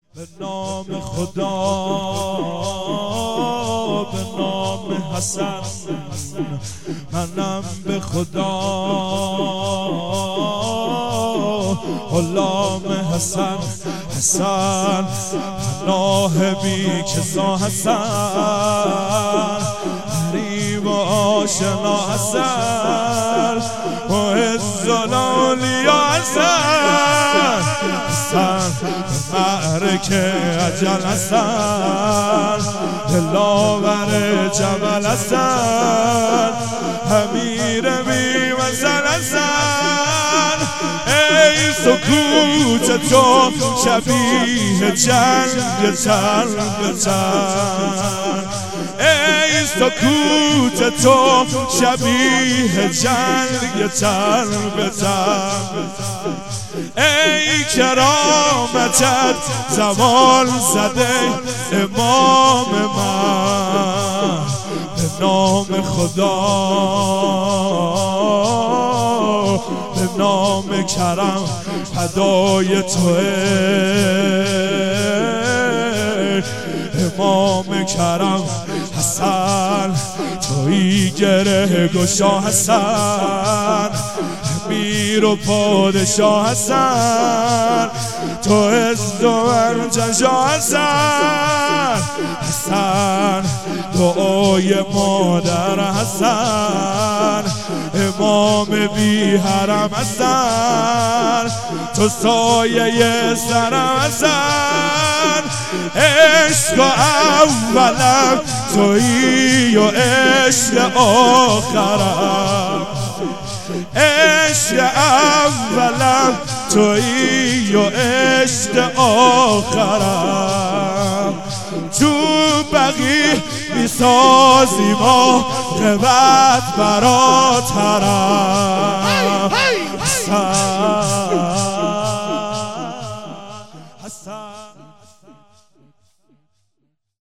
به نام خدا، به نام حسن، منم به خدا غلام حسن. حسن پناه بی کسا حسن، غریب و آشنا حسن، معز الاولیا حسن. حسن معرکه اجل حسن، دلاور جبل حسن، امیر بی وزن حسن. ای سکوت تو شبیه جنگ تن به تن، ای سکوت تو شبیه جنگ تن به تن. ای کرامتت زوال زده امام من، به نام خدا، به نام کرم فدای توئه. امام کرم حسن تویی گره گشا حسن، امیر و پادشاه حسن، تو عز و ارجشا حسن. حسن دعای مادر حسن، امام بی حرم حسن، تو سایه سرم حسن. عشق اولم تویی و عشق آخرم، عشق اولم تویی و عشق آخرم. تو بقی میسازی ما قوت برات حرم،